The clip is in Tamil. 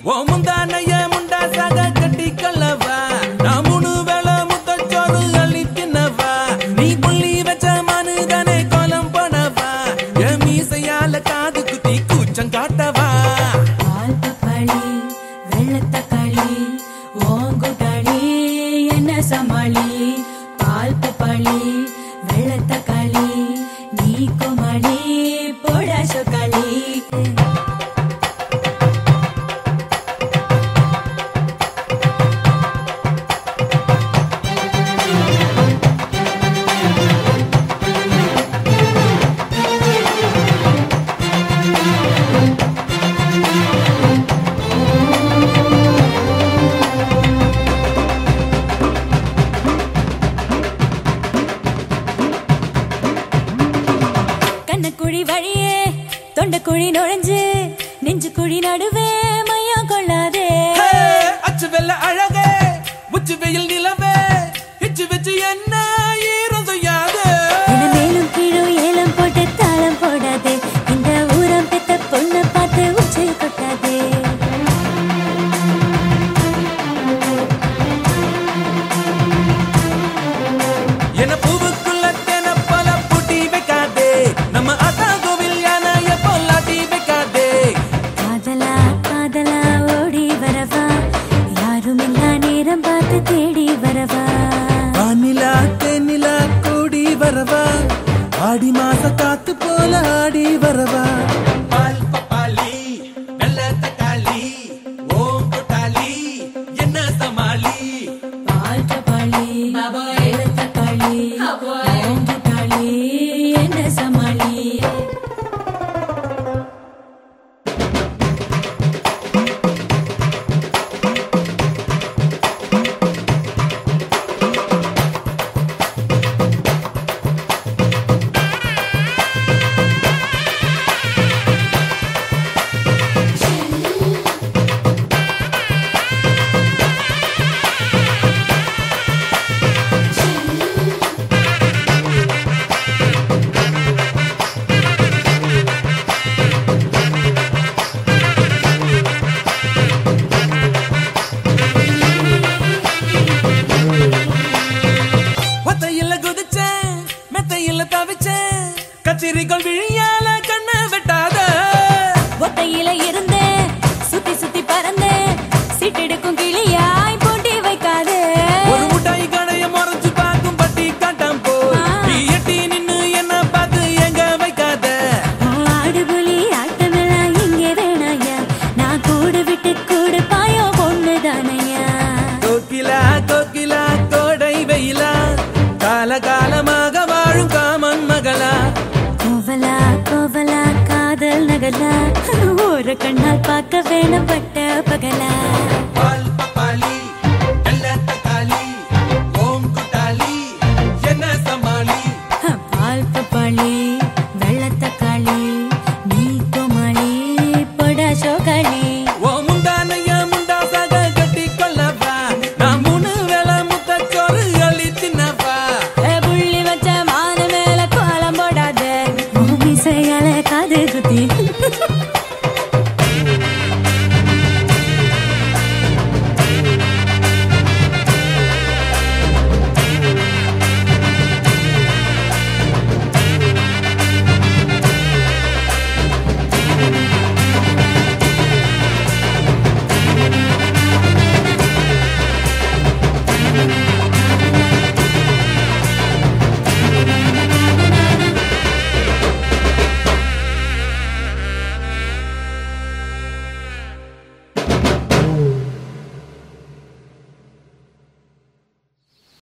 ஓ முந்தானைய முண்டா சாக கட்டி கல்லவா நான் 3 வேளை முத்தச்சோறு அள்ளி தின்னவா நீ புள்ளி வச்ச மனுதனை கோலம் போனவா என் மீசையால காது குத்தி கூச்சம் காட்டவா பால் பப்பாளி வெள்ளத்தக்காளி ஓங்குடாளி என்ன சமாளி பால் பப்பாளி வெள்ளத்தக்காளி நீ குமாளி போடா சொக்காளி குழி வழியே தொண்ட குழி நுழைஞ்சு நெஞ்சு குழி நடுவே மையம் கொள்ளாதே அச்சு வெள்ள அழகே உச்சி வெயில் நிலவே இச்சு வச்சு என்ன ஈரம் செய்யாது மேலும் கீழும் ஏலம் போட்டு தாளம் போடாதே இந்த ஊரம் பெத்த பொண்ணு பார்த்து உச்சை கொட்டாதே என்ன பூவுக்குள்ள தேன பல பூட்டி வைக்காதே நம்ம ஆத்தா கோவில் யானைய பொல்லாட்டி வைக்காதே காதலா காதலா ஓடி வரவா யாரும் இல்லா நேரம் பார்த்து தேடி வரவா வானிலா தென்னிலா கூடி வரவா ஆடி மாச காத்து போல ஆடி வரவா பால் பப்பாளி நல்ல தக்காளி ஓம் கொட்டாளி என்ன சமாளி பால் பப்பாளி வெள்ளத்தக்காளி ஓங்குடாளி என்ன சமாளி ஒத்தையில குதிச்சேன் மெத்தையில தவிச்சேன் கச்சிரிகள் விழியால கண்ண வெட்டாத ஒத்தையில இருந்தேன் சுத்தி சுத்தி பறந்தேன் சிட்டெடுக்கும் கிளியாய் போட்டி வைக்காதே ஒரு முட்டாய் கடைய முறைச்சு பார்க்கும் பட்டி காட்டம் போ நீ எட்டி நின்னு என்ன பார்த்து எங்க வைக்காத ஆடுபுலி ஆட்டமெல்லாம் இங்கே வேணாயா நான் கூடு விட்டு கூடு பாயோ பொண்ணுதானையா கோகிலா கோகிலா கோடை வெயிலா காலகாலமாக வாழும் காமன் மகளா கோவலா கோவலா காதல் நகலா ஒரு கண்ணால் பார்க்க வேணும் பட்ட பகலா பால் பப்பாளி நல்ல தக்காளி ஓம் கொட்டாளி என்ன சமாளி பால் பப்பாளி வெள்ளத்தக்காளி நீ கோமாளி பொடா சோகாளி